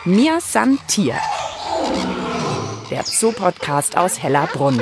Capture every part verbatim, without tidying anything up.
Mir san Tier, der Zoo-Podcast aus Hellerbrunn.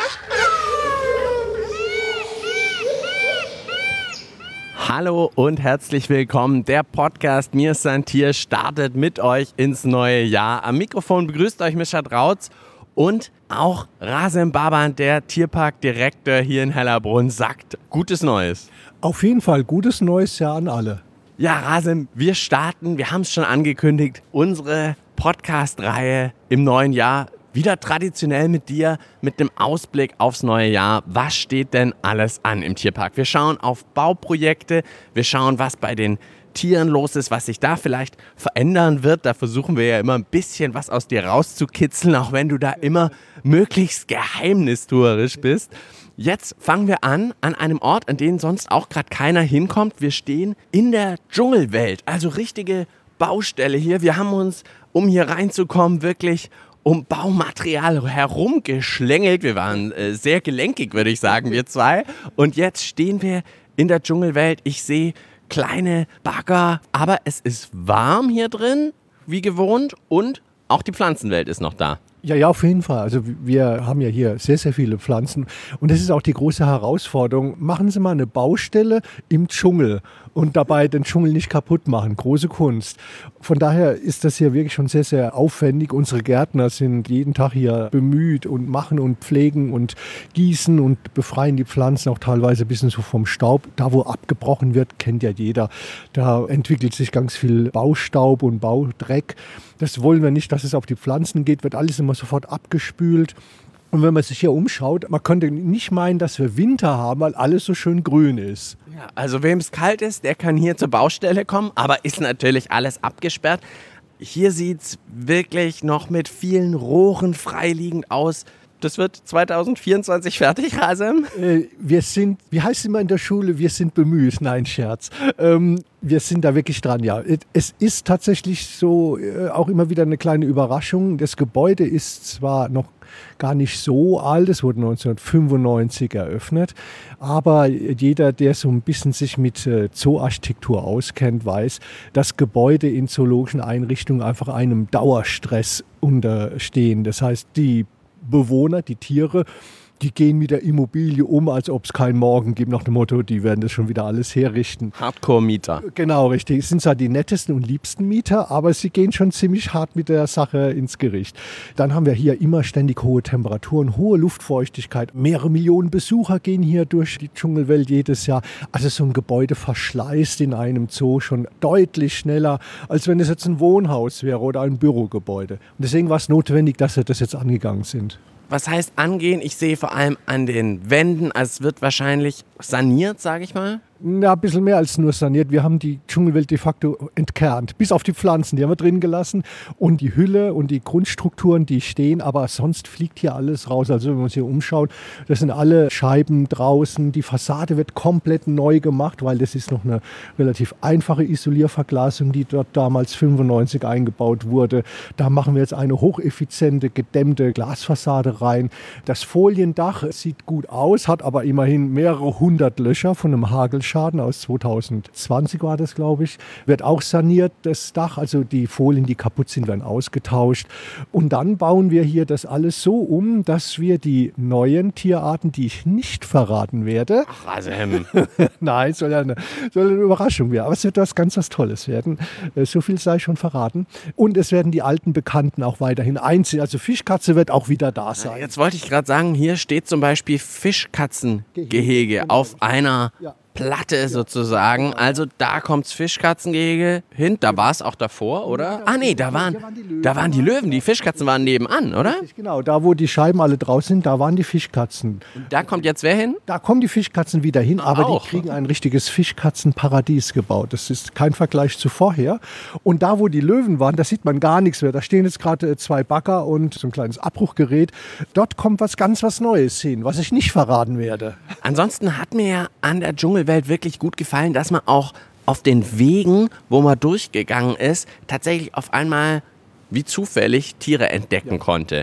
Hallo und herzlich willkommen. Der Podcast Mir san Tier startet mit euch ins neue Jahr. Am Mikrofon begrüßt euch Mischa Drautz und auch Razem Baban, der Tierparkdirektor hier in Hellerbrunn, sagt Gutes Neues. Auf jeden Fall gutes neues Jahr an alle. Ja, Razem, wir starten, wir haben es schon angekündigt, unsere Podcast-Reihe im neuen Jahr. Wieder traditionell mit dir, mit einem Ausblick aufs neue Jahr. Was steht denn alles an im Tierpark? Wir schauen auf Bauprojekte, wir schauen, was bei den Tieren los ist, was sich da vielleicht verändern wird. Da versuchen wir ja immer ein bisschen was aus dir rauszukitzeln, auch wenn du da immer möglichst geheimnistuerisch bist. Jetzt fangen wir an, an einem Ort, an den sonst auch gerade keiner hinkommt. Wir stehen in der Dschungelwelt, also richtige Baustelle hier. Wir haben uns, um hier reinzukommen, wirklich um Baumaterial herumgeschlängelt. Wir waren äh, sehr gelenkig, würde ich sagen, wir zwei. Und jetzt stehen wir in der Dschungelwelt. Ich sehe kleine Bagger, aber es ist warm hier drin, wie gewohnt. Und auch die Pflanzenwelt ist noch da. Ja, ja, auf jeden Fall. Also wir haben ja hier sehr, sehr viele Pflanzen und das ist auch die große Herausforderung. Machen Sie mal eine Baustelle im Dschungel und dabei den Dschungel nicht kaputt machen. Große Kunst. Von daher ist das hier wirklich schon sehr, sehr aufwendig. Unsere Gärtner sind jeden Tag hier bemüht und machen und pflegen und gießen und befreien die Pflanzen auch teilweise ein bisschen so vom Staub. Da, wo abgebrochen wird, kennt ja jeder. Da entwickelt sich ganz viel Baustaub und Baudreck. Das wollen wir nicht, dass es auf die Pflanzen geht, wird alles immer sofort abgespült. Und wenn man sich hier umschaut, man könnte nicht meinen, dass wir Winter haben, weil alles so schön grün ist. Ja, also wem es kalt ist, der kann hier zur Baustelle kommen, aber ist natürlich alles abgesperrt. Hier sieht es wirklich noch mit vielen Rohren freiliegend aus. Das wird zwanzig vierundzwanzig fertig, Razem? Äh, wir sind, wie heißt es immer in der Schule, wir sind bemüht. Nein, Scherz. Ähm, wir sind da wirklich dran, ja. Es ist tatsächlich so äh, auch immer wieder eine kleine Überraschung. Das Gebäude ist zwar noch gar nicht so alt, es wurde neunzehnhundertfünfundneunzig eröffnet, aber jeder, der so ein bisschen sich mit äh, Zooarchitektur auskennt, weiß, dass Gebäude in zoologischen Einrichtungen einfach einem Dauerstress unterstehen. Das heißt, die Bewohner, die Tiere, die gehen mit der Immobilie um, als ob es keinen Morgen gibt, nach dem Motto, die werden das schon wieder alles herrichten. Hardcore-Mieter. Genau, richtig. Es sind zwar die nettesten und liebsten Mieter, aber sie gehen schon ziemlich hart mit der Sache ins Gericht. Dann haben wir hier immer ständig hohe Temperaturen, hohe Luftfeuchtigkeit. Mehrere Millionen Besucher gehen hier durch die Dschungelwelt jedes Jahr. Also so ein Gebäude verschleißt in einem Zoo schon deutlich schneller, als wenn es jetzt ein Wohnhaus wäre oder ein Bürogebäude. Und deswegen war es notwendig, dass wir das jetzt angegangen sind. Was heißt angehen? Ich sehe vor allem an den Wänden, also es wird wahrscheinlich saniert, sage ich mal. Ja, ein bisschen mehr als nur saniert. Wir haben die Dschungelwelt de facto entkernt. Bis auf die Pflanzen, die haben wir drin gelassen. Und die Hülle und die Grundstrukturen, die stehen. Aber sonst fliegt hier alles raus. Also wenn wir uns hier umschauen, das sind alle Scheiben draußen. Die Fassade wird komplett neu gemacht, weil das ist noch eine relativ einfache Isolierverglasung, die dort damals fünfundneunzig eingebaut wurde. Da machen wir jetzt eine hocheffiziente, gedämmte Glasfassade rein. Das Foliendach sieht gut aus, hat aber immerhin mehrere hundert Löcher von einem Hagelschaden aus zweitausendzwanzig war das, glaube ich. Wird auch saniert, das Dach. Also die Folien, die kaputt sind, werden ausgetauscht. Und dann bauen wir hier das alles so um, dass wir die neuen Tierarten, die ich nicht verraten werde. Ach, Razem. Nein, soll ja eine, soll eine Überraschung werden. Aber es wird was ganz was Tolles werden. So viel sei schon verraten. Und es werden die alten Bekannten auch weiterhin einziehen. Also Fischkatze wird auch wieder da sein. Jetzt wollte ich gerade sagen, hier steht zum Beispiel Fischkatzengehege Genau. auf einer Ja. Platte sozusagen. Also da kommt's Fischkatzengehege hin. Da war es auch davor, oder? Ah nee, da waren, da waren die Löwen. Die Fischkatzen waren nebenan, oder? Genau, da wo die Scheiben alle draußen sind, da waren die Fischkatzen. Und da kommt jetzt wer hin? Da kommen die Fischkatzen wieder hin, aber Auch. die kriegen ein richtiges Fischkatzenparadies gebaut. Das ist kein Vergleich zu vorher. Und da, wo die Löwen waren, da sieht man gar nichts mehr. Da stehen jetzt gerade zwei Bagger und so ein kleines Abbruchgerät. Dort kommt was ganz was Neues hin, was ich nicht verraten werde. Ansonsten hat mir ja an der Dschungelwelt wirklich gut gefallen, dass man auch auf den Wegen, wo man durchgegangen ist, tatsächlich auf einmal wie zufällig Tiere entdecken Ja. konnte. Ja.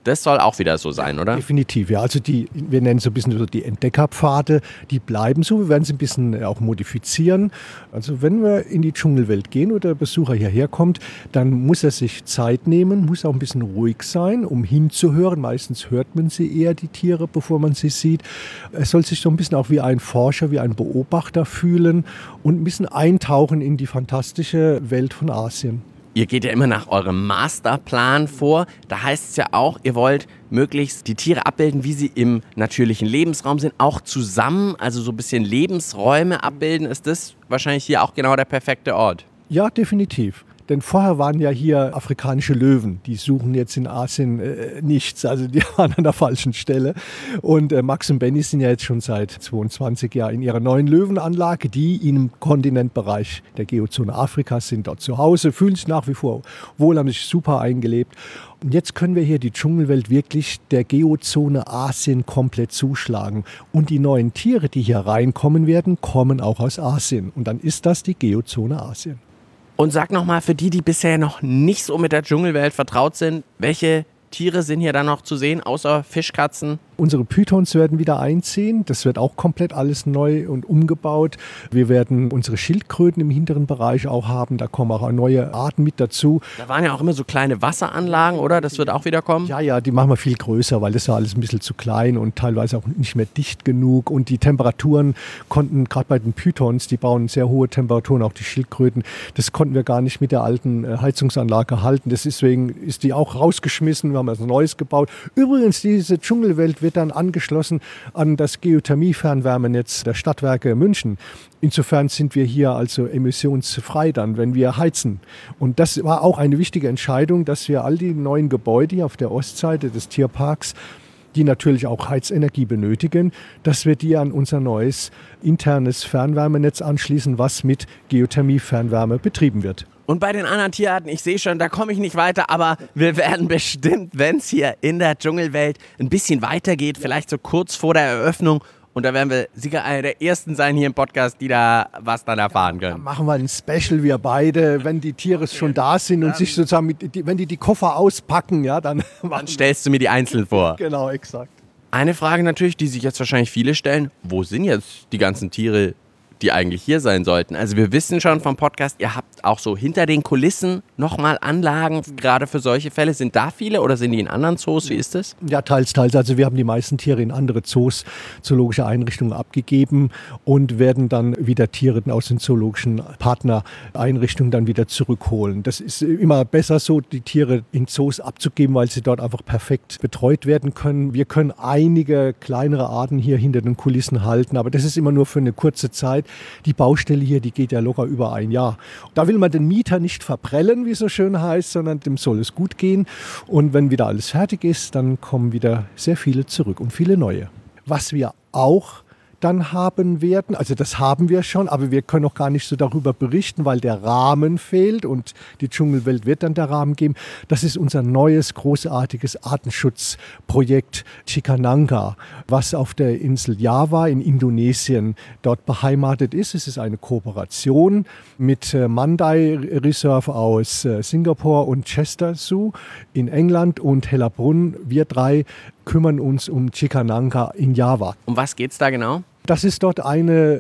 das soll auch wieder so sein, oder? Definitiv, ja. Also die, wir nennen so ein bisschen so die Entdeckerpfade, die bleiben so. Wir werden sie ein bisschen auch modifizieren. Also wenn wir in die Dschungelwelt gehen oder der Besucher hierher kommt, dann muss er sich Zeit nehmen, muss auch ein bisschen ruhig sein, um hinzuhören. Meistens hört man sie eher, die Tiere, bevor man sie sieht. Er soll sich so ein bisschen auch wie ein Forscher, wie ein Beobachter fühlen und ein bisschen eintauchen in die fantastische Welt von Asien. Ihr geht ja immer nach eurem Masterplan vor. Da heißt es ja auch, ihr wollt möglichst die Tiere abbilden, wie sie im natürlichen Lebensraum sind, auch zusammen, also so ein bisschen Lebensräume abbilden. Ist das wahrscheinlich hier auch genau der perfekte Ort? Ja, definitiv. Denn vorher waren ja hier afrikanische Löwen. Die suchen jetzt in Asien äh, nichts. Also die waren an der falschen Stelle. Und äh, Max und Benny sind ja jetzt schon seit zweiundzwanzig Jahren in ihrer neuen Löwenanlage, die im Kontinentbereich der Geozone Afrikas sind, dort zu Hause, fühlen sich nach wie vor wohl, haben sich super eingelebt. Und jetzt können wir hier die Dschungelwelt wirklich der Geozone Asien komplett zuschlagen. Und die neuen Tiere, die hier reinkommen werden, kommen auch aus Asien. Und dann ist das die Geozone Asien. Und sag nochmal, für die, die bisher noch nicht so mit der Dschungelwelt vertraut sind, welche Tiere sind hier dann noch zu sehen, außer Fischkatzen? Unsere Pythons werden wieder einziehen. Das wird auch komplett alles neu und umgebaut. Wir werden unsere Schildkröten im hinteren Bereich auch haben. Da kommen auch neue Arten mit dazu. Da waren ja auch immer so kleine Wasseranlagen, oder? Das wird auch wieder kommen? Ja, ja, die machen wir viel größer, weil das war alles ein bisschen zu klein und teilweise auch nicht mehr dicht genug. Und die Temperaturen konnten, gerade bei den Pythons, die bauen sehr hohe Temperaturen, auch die Schildkröten, das konnten wir gar nicht mit der alten Heizungsanlage halten. Deswegen ist die auch rausgeschmissen. Wir haben also Neues gebaut. Übrigens, diese Dschungelwelt wird dann angeschlossen an das Geothermie-Fernwärmenetz der Stadtwerke München. Insofern sind wir hier also emissionsfrei dann, wenn wir heizen. Und das war auch eine wichtige Entscheidung, dass wir all die neuen Gebäude auf der Ostseite des Tierparks, die natürlich auch Heizenergie benötigen, dass wir die an unser neues internes Fernwärmenetz anschließen, was mit Geothermie-Fernwärme betrieben wird. Und bei den anderen Tierarten, ich sehe schon, da komme ich nicht weiter, aber wir werden bestimmt, wenn es hier in der Dschungelwelt ein bisschen weitergeht, vielleicht so kurz vor der Eröffnung, und da werden wir sicher einer der Ersten sein hier im Podcast, die da was dann erfahren können. Dann machen wir ein Special, wir beide, wenn die Tiere schon da sind und sich sozusagen, mit, die, wenn die die Koffer auspacken, ja, dann... Dann stellst du mir die einzeln vor. Genau, exakt. Eine Frage natürlich, die sich jetzt wahrscheinlich viele stellen, wo sind jetzt die ganzen Tiere, die eigentlich hier sein sollten? Also wir wissen schon vom Podcast, ihr habt auch so hinter den Kulissen nochmal Anlagen, gerade für solche Fälle. Sind da viele oder sind die in anderen Zoos? Wie ist das? Ja, teils, teils. Also wir haben die meisten Tiere in andere Zoos, zoologische Einrichtungen abgegeben und werden dann wieder Tiere aus den zoologischen Partnereinrichtungen dann wieder zurückholen. Das ist immer besser so, die Tiere in Zoos abzugeben, weil sie dort einfach perfekt betreut werden können. Wir können einige kleinere Arten hier hinter den Kulissen halten, aber das ist immer nur für eine kurze Zeit. Die Baustelle hier, die geht ja locker über ein Jahr. Da will man den Mieter nicht verprellen, wie es so schön heißt, sondern dem soll es gut gehen. Und wenn wieder alles fertig ist, dann kommen wieder sehr viele zurück und viele neue. Was wir auch dann haben werden, also das haben wir schon, aber wir können auch gar nicht so darüber berichten, weil der Rahmen fehlt und die Dschungelwelt wird dann der Rahmen geben. Das ist unser neues, großartiges Artenschutzprojekt Cikananga, was auf der Insel Java in Indonesien dort beheimatet ist. Es ist eine Kooperation mit Mandai Reserve aus Singapur und Chester Zoo in England und Hellerbrunn. Wir drei kümmern uns um Cikananga in Java. Um was geht es da genau? Das ist dort eine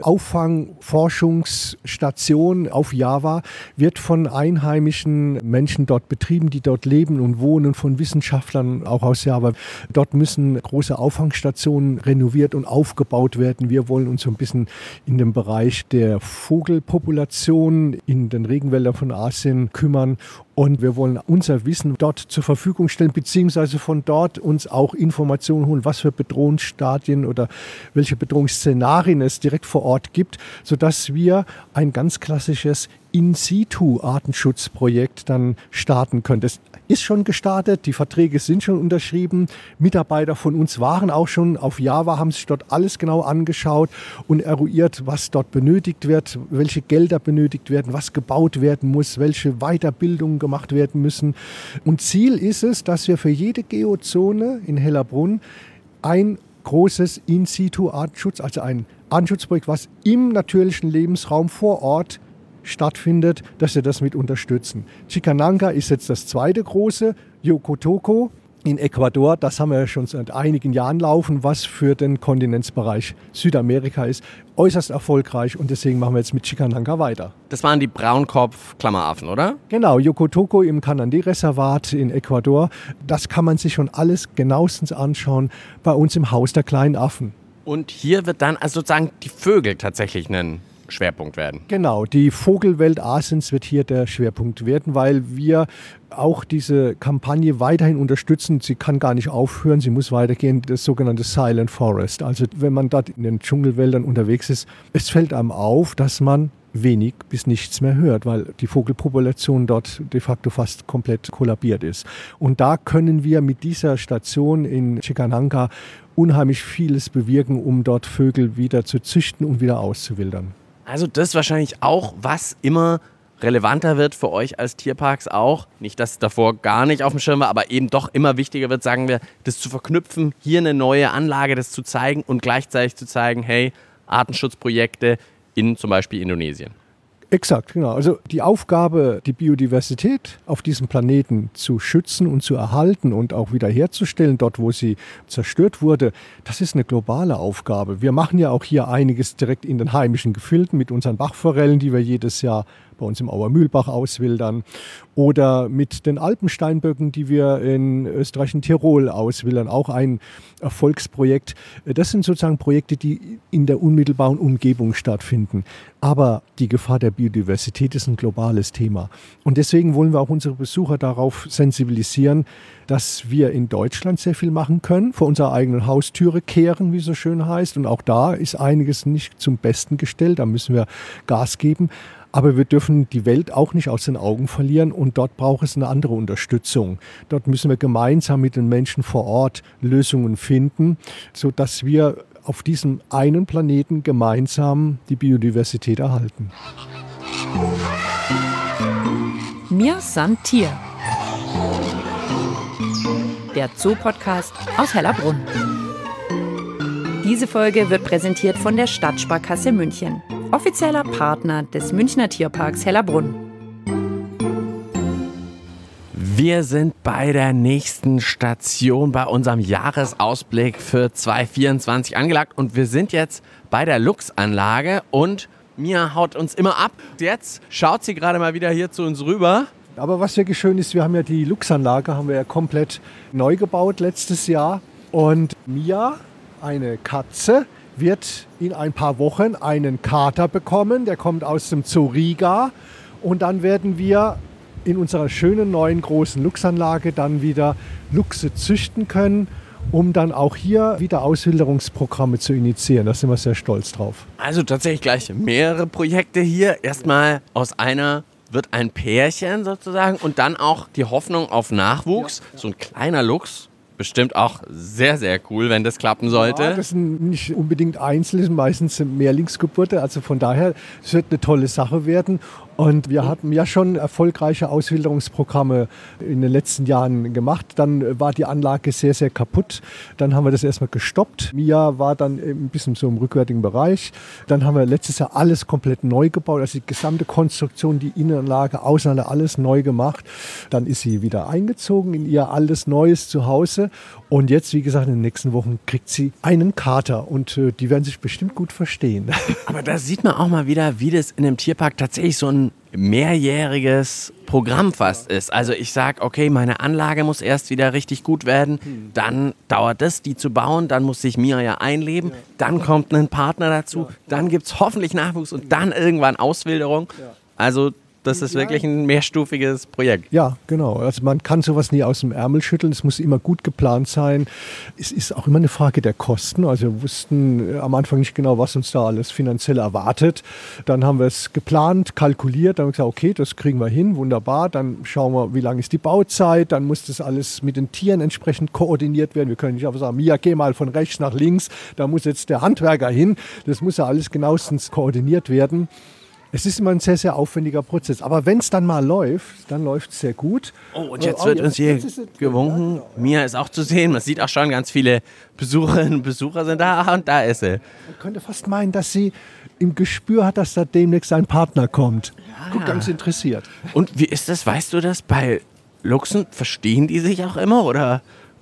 Auffangforschungsstation auf Java, wird von einheimischen Menschen dort betrieben, die dort leben und wohnen, von Wissenschaftlern auch aus Java. Dort müssen große Auffangstationen renoviert und aufgebaut werden. Wir wollen uns so ein bisschen in dem Bereich der Vogelpopulation in den Regenwäldern von Asien kümmern. Und wir wollen unser Wissen dort zur Verfügung stellen, beziehungsweise von dort uns auch Informationen holen, was für Bedrohungsstadien oder welche Bedrohungsszenarien es direkt vor Ort gibt, sodass wir ein ganz klassisches In-situ-Artenschutzprojekt dann starten können. Das ist schon gestartet, die Verträge sind schon unterschrieben. Mitarbeiter von uns waren auch schon auf Java, haben sich dort alles genau angeschaut und eruiert, was dort benötigt wird, welche Gelder benötigt werden, was gebaut werden muss, welche Weiterbildungen gemacht werden müssen. Und Ziel ist es, dass wir für jede Geozone in Hellerbrunn ein großes In-situ-Artenschutz, also ein Artenschutzprojekt, was im natürlichen Lebensraum vor Ort stattfindet, dass wir das mit unterstützen. Cikananga ist jetzt das zweite große, Yokotoko in Ecuador. Das haben wir schon seit einigen Jahren laufen, was für den Kontinentsbereich Südamerika ist. Äußerst erfolgreich und deswegen machen wir jetzt mit Chikananga weiter. Das waren die Braunkopf-Klammeraffen, oder? Genau, Yokotoco im Canandé-Reservat in Ecuador. Das kann man sich schon alles genauestens anschauen bei uns im Haus der kleinen Affen. Und hier wird dann also sozusagen die Vögel tatsächlich ein Schwerpunkt werden. Genau, die Vogelwelt Asiens wird hier der Schwerpunkt werden, weil wir auch diese Kampagne weiterhin unterstützen. Sie kann gar nicht aufhören, sie muss weitergehen, das sogenannte Silent Forest. Also wenn man dort in den Dschungelwäldern unterwegs ist, es fällt einem auf, dass man wenig bis nichts mehr hört, weil die Vogelpopulation dort de facto fast komplett kollabiert ist. Und da können wir mit dieser Station in Chikananga unheimlich vieles bewirken, um dort Vögel wieder zu züchten und wieder auszuwildern. Also das wahrscheinlich auch, was immer relevanter wird für euch als Tierparks auch. Nicht, dass es davor gar nicht auf dem Schirm war, aber eben doch immer wichtiger wird, sagen wir, das zu verknüpfen, hier eine neue Anlage, das zu zeigen und gleichzeitig zu zeigen, hey, Artenschutzprojekte in zum Beispiel Indonesien. Exakt, genau. Also die Aufgabe, die Biodiversität auf diesem Planeten zu schützen und zu erhalten und auch wiederherzustellen, dort wo sie zerstört wurde, das ist eine globale Aufgabe. Wir machen ja auch hier einiges direkt in den heimischen Gefilden mit unseren Bachforellen, die wir jedes Jahr bei uns im Auermühlbach auswildern, oder mit den Alpensteinböcken, die wir in Österreich und Tirol auswildern, auch ein Erfolgsprojekt. Das sind sozusagen Projekte, die in der unmittelbaren Umgebung stattfinden. Aber die Gefahr der Biodiversität ist ein globales Thema. Und deswegen wollen wir auch unsere Besucher darauf sensibilisieren, dass wir in Deutschland sehr viel machen können, vor unserer eigenen Haustüre kehren, wie es so schön heißt. Und auch da ist einiges nicht zum Besten gestellt, da müssen wir Gas geben. Aber wir dürfen die Welt auch nicht aus den Augen verlieren und dort braucht es eine andere Unterstützung. Dort müssen wir gemeinsam mit den Menschen vor Ort Lösungen finden, sodass wir auf diesem einen Planeten gemeinsam die Biodiversität erhalten. Mir san Tier. Der Zoo-Podcast aus Hellerbrunn. Diese Folge wird präsentiert von der Stadtsparkasse München, offizieller Partner des Münchner Tierparks Hellerbrunn. Wir sind bei der nächsten Station bei unserem Jahresausblick für zwanzig vierundzwanzig angelangt und wir sind jetzt bei der Luchsanlage und Mia haut uns immer ab. Jetzt schaut sie gerade mal wieder hier zu uns rüber. Aber was wirklich schön ist, wir haben ja die Luchsanlage haben wir ja komplett neu gebaut letztes Jahr und Mia, eine Katze, wird in ein paar Wochen einen Kater bekommen. Der kommt aus dem Zoo Riga. Und dann werden wir in unserer schönen neuen großen Luchsanlage dann wieder Luchse züchten können, um dann auch hier wieder Auswilderungsprogramme zu initiieren. Da sind wir sehr stolz drauf. Also tatsächlich gleich mehrere Projekte hier. Erstmal aus einer wird ein Pärchen sozusagen und dann auch die Hoffnung auf Nachwuchs. Ja, ja. So ein kleiner Luchs. Bestimmt auch sehr, sehr cool, wenn das klappen sollte. Ja, das sind nicht unbedingt Einzel, meistens Mehrlingsgeburten. Also von daher, es wird eine tolle Sache werden. Und wir hatten ja schon erfolgreiche Auswilderungsprogramme in den letzten Jahren gemacht. Dann war die Anlage sehr, sehr kaputt. Dann haben wir das erstmal gestoppt. Mia war dann ein bisschen so im rückwärtigen Bereich. Dann haben wir letztes Jahr alles komplett neu gebaut. Also die gesamte Konstruktion, die Innenanlage, Außenanlage, alles neu gemacht. Dann ist sie wieder eingezogen in ihr altes neues Zuhause. Und jetzt, wie gesagt, in den nächsten Wochen kriegt sie einen Kater. Und äh, die werden sich bestimmt gut verstehen. Aber da sieht man auch mal wieder, wie das in einem Tierpark tatsächlich so ein mehrjähriges Programm fast ist. Also ich sage, okay, meine Anlage muss erst wieder richtig gut werden, dann dauert es, die zu bauen, dann muss sich Mia ja einleben, dann kommt ein Partner dazu, dann gibt es hoffentlich Nachwuchs und dann irgendwann Auswilderung. Also das ist wirklich ein mehrstufiges Projekt. Ja, genau. Also man kann sowas nie aus dem Ärmel schütteln. Es muss immer gut geplant sein. Es ist auch immer eine Frage der Kosten. Also wir wussten am Anfang nicht genau, was uns da alles finanziell erwartet. Dann haben wir es geplant, kalkuliert. Dann haben wir gesagt, okay, das kriegen wir hin, wunderbar. Dann schauen wir, wie lange ist die Bauzeit. Dann muss das alles mit den Tieren entsprechend koordiniert werden. Wir können nicht einfach sagen, Mia, geh mal von rechts nach links. Da muss jetzt der Handwerker hin. Das muss ja alles genauestens koordiniert werden. Es ist immer ein sehr, sehr aufwendiger Prozess. Aber wenn es dann mal läuft, dann läuft es sehr gut. Oh, und jetzt wird uns hier gewunken. Mia ist auch zu sehen. Man sieht auch schon, ganz viele Besucherinnen und Besucher sind da. Und da ist sie. Man könnte fast meinen, dass sie im Gespür hat, dass da demnächst ein Partner kommt. Ja. Guckt ganz interessiert. Und wie ist das? Weißt du das? Bei Luchsen, verstehen die sich auch immer? Oder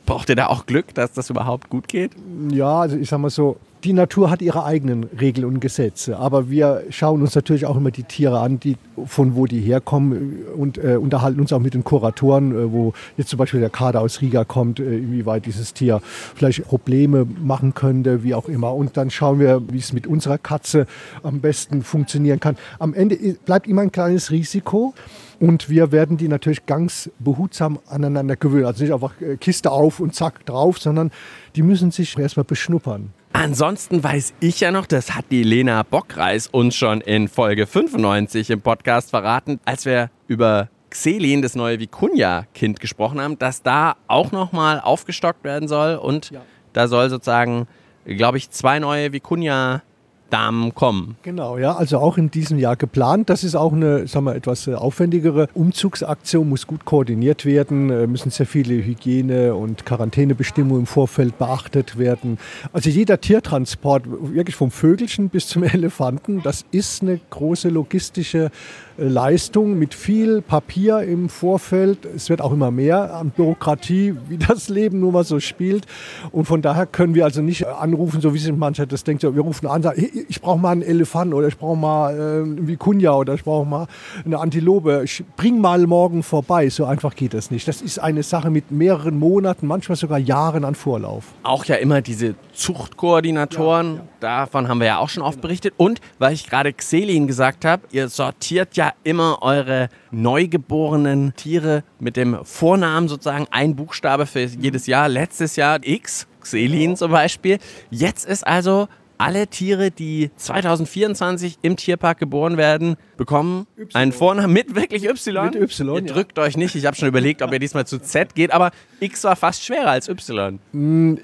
Braucht ihr da auch Glück, dass das überhaupt gut geht? Ja, also ich sag mal so, die Natur hat ihre eigenen Regeln und Gesetze, aber wir schauen uns natürlich auch immer die Tiere an, die, von wo die herkommen und äh, unterhalten uns auch mit den Kuratoren, äh, wo jetzt zum Beispiel der Kader aus Riga kommt, äh, inwieweit dieses Tier vielleicht Probleme machen könnte, wie auch immer. Und dann schauen wir, wie es mit unserer Katze am besten funktionieren kann. Am Ende bleibt immer ein kleines Risiko. Und wir werden die natürlich ganz behutsam aneinander gewöhnen. Also nicht einfach Kiste auf und zack drauf, sondern die müssen sich erstmal beschnuppern. Ansonsten weiß ich ja noch, das hat die Lena Bockreis uns schon in Folge fünfundneunzig im Podcast verraten, als wir über Xelin, das neue Vicuña-Kind, gesprochen haben, dass da auch nochmal aufgestockt werden soll. Und ja. Da soll sozusagen, glaube ich, zwei neue Vicuña Damen kommen. Genau, ja, also auch in diesem Jahr geplant. Das ist auch eine, sagen wir, etwas aufwendigere Umzugsaktion, muss gut koordiniert werden, müssen sehr viele Hygiene- und Quarantänebestimmungen im Vorfeld beachtet werden. Also jeder Tiertransport, wirklich vom Vögelchen bis zum Elefanten, das ist eine große logistische Leistung mit viel Papier im Vorfeld. Es wird auch immer mehr an Bürokratie, wie das Leben nun mal so spielt. Und von daher können wir also nicht anrufen, so wie sich mancher das denkt, wir rufen an, sagen, ich brauche mal einen Elefanten oder ich brauche mal äh, einen Vicuña oder ich brauche mal eine Antilope. Ich bring mal morgen vorbei. So einfach geht das nicht. Das ist eine Sache mit mehreren Monaten, manchmal sogar Jahren an Vorlauf. Auch ja immer diese Zuchtkoordinatoren, ja, ja. Davon haben wir ja auch schon oft berichtet. Und weil ich gerade Xelin gesagt habe, ihr sortiert ja immer eure neugeborenen Tiere mit dem Vornamen sozusagen, ein Buchstabe für jedes Jahr. Letztes Jahr X, Xelin zum Beispiel. Jetzt ist also alle Tiere, die zwanzig vierundzwanzig im Tierpark geboren werden, bekommen y. einen Vornamen mit wirklich Y. Mit Y, Ihr drückt ja. euch nicht. Ich habe schon überlegt, ob ihr diesmal zu Z geht, aber X war fast schwerer als Y. Mm,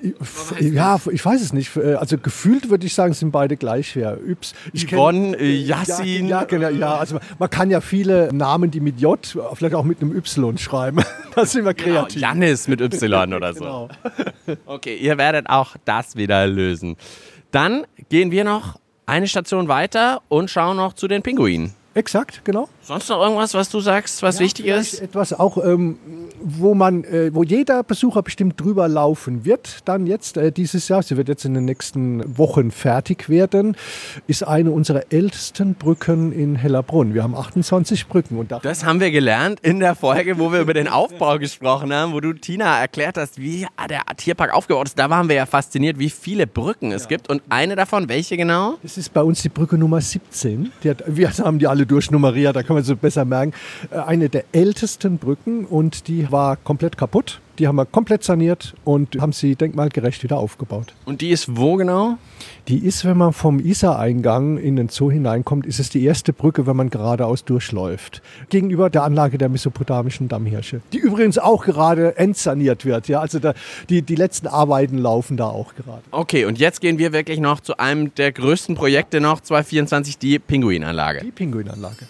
ja, ich weiß es nicht. Also gefühlt würde ich sagen, sind beide gleich schwer. Y. Yvonne, äh, Yassin. Ja, ja, ja, also man kann ja viele Namen, die mit J, vielleicht auch mit einem Y schreiben. Das sind wir kreativ. Genau, Jannis mit Y oder so. Genau. Okay, ihr werdet auch das wieder lösen. Dann gehen wir noch eine Station weiter und schauen noch zu den Pinguinen. Exakt, genau. Sonst noch irgendwas, was du sagst, was ja, wichtig ist? Etwas auch, ähm, wo man, äh, wo jeder Besucher bestimmt drüber laufen wird. Dann jetzt äh, dieses Jahr, sie wird jetzt in den nächsten Wochen fertig werden, ist eine unserer ältesten Brücken in Hellerbrunn. Wir haben achtundzwanzig Brücken. Und das haben wir gelernt in der Folge, wo wir über den Aufbau gesprochen haben, wo du, Tina, erklärt hast, wie der Tierpark aufgebaut ist. Da waren wir ja fasziniert, wie viele Brücken es ja. gibt. Und eine davon, welche genau? Das ist bei uns die Brücke Nummer siebzehn. Die hat, wir haben die alle durchnummeriert, da kann man so besser merken. Eine der ältesten Brücken und die war komplett kaputt. Die haben wir komplett saniert und haben sie denkmalgerecht wieder aufgebaut. Und die ist wo genau? Die ist, wenn man vom Isar-Eingang in den Zoo hineinkommt, ist es die erste Brücke, wenn man geradeaus durchläuft. Gegenüber der Anlage der mesopotamischen Dammhirsche. Die übrigens auch gerade entsaniert wird. Ja, also da, die, die letzten Arbeiten laufen da auch gerade. Okay, und jetzt gehen wir wirklich noch zu einem der größten Projekte noch, zwanzig vierundzwanzig, die Pinguinanlage. Die Pinguinanlage.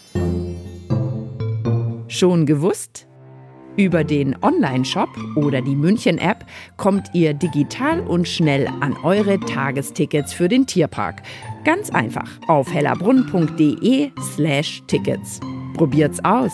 Schon gewusst? Über den Online-Shop oder die München-App kommt ihr digital und schnell an eure Tagestickets für den Tierpark. Ganz einfach auf hellerbrunn.de slash Tickets. Probiert's aus!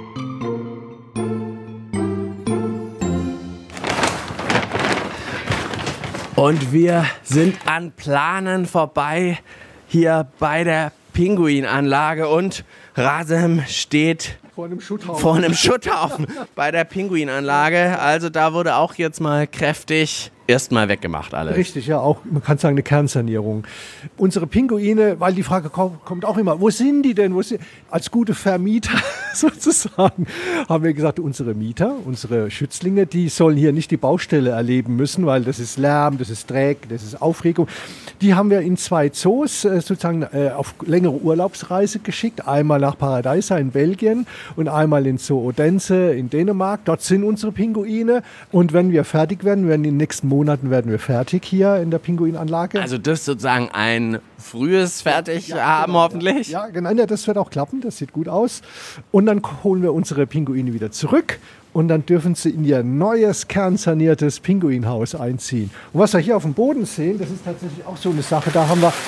Und wir sind an Planen vorbei hier bei der Pinguinanlage und Razem steht vor einem Schutthaufen, vor einem Schutthaufen bei der Pinguinanlage. Also da wurde auch jetzt mal kräftig erstmal weggemacht alles. Richtig, ja, auch, man kann sagen, eine Kernsanierung. Unsere Pinguine, weil die Frage kommt, kommt auch immer, wo sind die denn? Wo sind? Als gute Vermieter sozusagen haben wir gesagt, unsere Mieter, unsere Schützlinge, die sollen hier nicht die Baustelle erleben müssen, weil das ist Lärm, das ist Dreck, das ist Aufregung. Die haben wir in zwei Zoos äh, sozusagen äh, auf längere Urlaubsreise geschickt. Einmal nach Paradise in Belgien und einmal in Zoo Odense in Dänemark. Dort sind unsere Pinguine. Und wenn wir fertig werden, werden in den nächsten Monaten werden wir fertig hier in der Pinguinanlage. Also das ist sozusagen ein frühes Fertig ja, haben genau, hoffentlich? Ja, genau, ja, das wird auch klappen. Das sieht gut aus. Und dann holen wir unsere Pinguine wieder zurück. Und dann dürfen sie in ihr neues, kernsaniertes Pinguinhaus einziehen. Und was wir hier auf dem Boden sehen, das ist tatsächlich auch so eine Sache. Da haben wir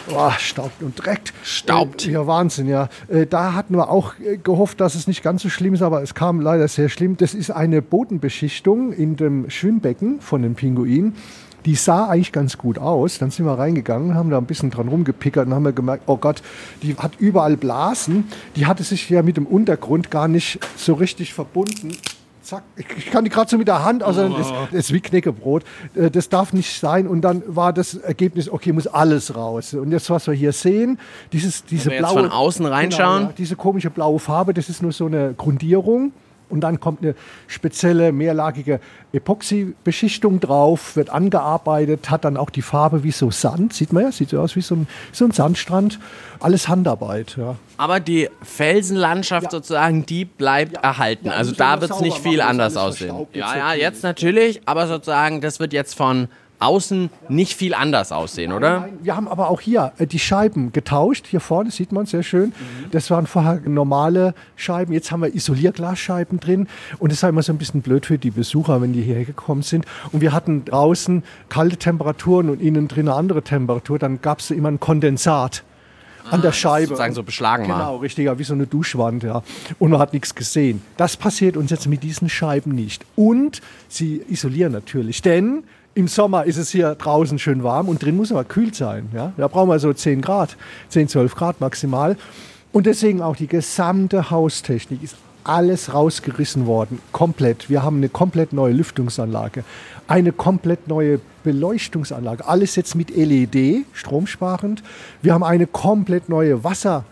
Oh, staubt und dreckt. Staubt. Äh, ja, Wahnsinn, ja. Äh, da hatten wir auch äh, gehofft, dass es nicht ganz so schlimm ist, aber es kam leider sehr schlimm. Das ist eine Bodenbeschichtung in dem Schwimmbecken von den Pinguinen. Die sah eigentlich ganz gut aus. Dann sind wir reingegangen, haben da ein bisschen dran rumgepickert und haben wir gemerkt, oh Gott, die hat überall Blasen. Die hatte sich ja mit dem Untergrund gar nicht so richtig verbunden. Zack, ich kann die gerade so mit der Hand, also das, das ist wie Knäckebrot. Das darf nicht sein. Und dann war das Ergebnis, okay, muss alles raus. Und jetzt, was wir hier sehen, dieses, diese Wenn wir blaue... jetzt von außen reinschauen. Genau, ja, diese komische blaue Farbe, das ist nur so eine Grundierung. Und dann kommt eine spezielle mehrlagige Epoxy-Beschichtung drauf, wird angearbeitet, hat dann auch die Farbe wie so Sand, sieht man ja, sieht so aus wie so ein, so ein Sandstrand. Alles Handarbeit, ja. Aber die Felsenlandschaft Ja. sozusagen, die bleibt Ja. erhalten. Ja, also müssen wir da noch wird es sauber nicht viel machen, das anders ist alles aussehen. verstaubt Ja, jetzt ja, so. jetzt natürlich, aber sozusagen, das wird jetzt von außen nicht viel anders aussehen, oder? Nein, wir haben aber auch hier äh, die Scheiben getauscht. Hier vorne sieht man sehr schön. Das waren vorher normale Scheiben. Jetzt haben wir Isolierglasscheiben drin. Und das war immer so ein bisschen blöd für die Besucher, wenn die hierher gekommen sind. Und wir hatten draußen kalte Temperaturen und innen drin eine andere Temperatur. Dann gab es immer ein Kondensat an der Scheibe. Sozusagen so beschlagen war. Genau, richtig, ja, wie so eine Duschwand, ja. Und man hat nichts gesehen. Das passiert uns jetzt mit diesen Scheiben nicht. Und sie isolieren natürlich, denn im Sommer ist es hier draußen schön warm und drin muss aber kühl sein. Ja? Da brauchen wir so zehn Grad, zehn, zwölf Grad maximal. Und deswegen auch die gesamte Haustechnik ist alles rausgerissen worden, komplett. Wir haben eine komplett neue Lüftungsanlage, eine komplett neue Beleuchtungsanlage, alles jetzt mit L E D, stromsparend. Wir haben eine komplett neue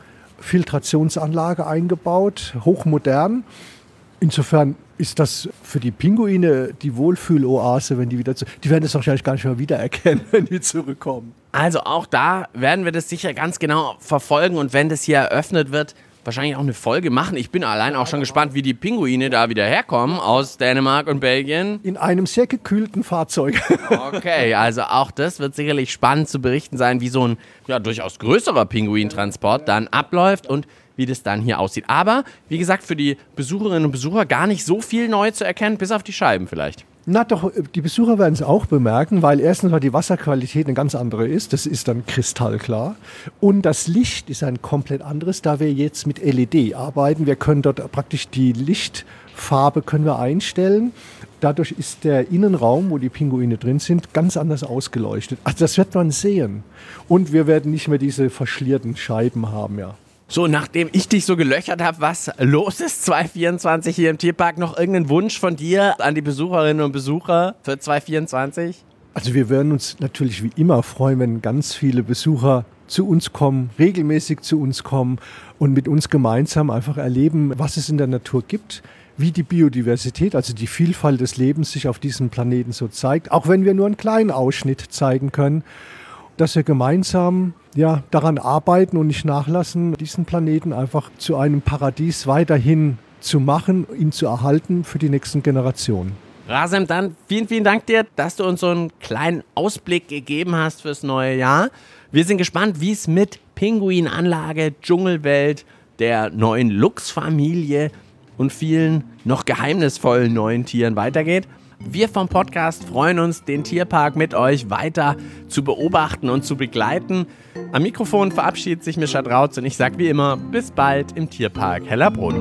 Wasserfiltrationsanlage eingebaut, hochmodern. Insofern ist das für die Pinguine die Wohlfühloase, wenn die wieder zu... Die werden das wahrscheinlich gar nicht mehr wiedererkennen, wenn die zurückkommen. Also auch da werden wir das sicher ganz genau verfolgen und wenn das hier eröffnet wird, wahrscheinlich auch eine Folge machen. Ich bin allein auch schon gespannt, wie die Pinguine da wieder herkommen aus Dänemark und Belgien. In einem sehr gekühlten Fahrzeug. Okay, also auch das wird sicherlich spannend zu berichten sein, wie so ein ja, durchaus größerer Pinguintransport dann abläuft und wie das dann hier aussieht. Aber, wie gesagt, für die Besucherinnen und Besucher gar nicht so viel neu zu erkennen, bis auf die Scheiben vielleicht. Na doch, die Besucher werden es auch bemerken, weil erstens mal die Wasserqualität eine ganz andere ist. Das ist dann kristallklar. Und das Licht ist ein komplett anderes, da wir jetzt mit L E D arbeiten. Wir können dort praktisch die Lichtfarbe können wir einstellen. Dadurch ist der Innenraum, wo die Pinguine drin sind, ganz anders ausgeleuchtet. Also das wird man sehen. Und wir werden nicht mehr diese verschlierten Scheiben haben, ja. So, nachdem ich dich so gelöchert habe, was los ist zwanzig vierundzwanzig hier im Tierpark, noch irgendeinen Wunsch von dir an die Besucherinnen und Besucher für zwanzig vierundzwanzig? Also wir würden uns natürlich wie immer freuen, wenn ganz viele Besucher zu uns kommen, regelmäßig zu uns kommen und mit uns gemeinsam einfach erleben, was es in der Natur gibt, wie die Biodiversität, also die Vielfalt des Lebens sich auf diesem Planeten so zeigt, auch wenn wir nur einen kleinen Ausschnitt zeigen können, dass wir gemeinsam ja, daran arbeiten und nicht nachlassen, diesen Planeten einfach zu einem Paradies weiterhin zu machen, ihn zu erhalten für die nächsten Generationen. Razem, dann vielen, vielen Dank dir, dass du uns so einen kleinen Ausblick gegeben hast fürs neue Jahr. Wir sind gespannt, wie es mit Pinguinanlage, Dschungelwelt, der neuen Luchsfamilie und vielen noch geheimnisvollen neuen Tieren weitergeht. Wir vom Podcast freuen uns, den Tierpark mit euch weiter zu beobachten und zu begleiten. Am Mikrofon verabschiedet sich Mischa Drautz und ich sage wie immer, bis bald im Tierpark Hellerbrunn.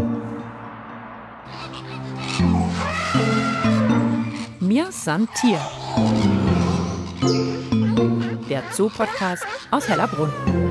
Mir san Tier. Der Zoo-Podcast aus Hellerbrunn.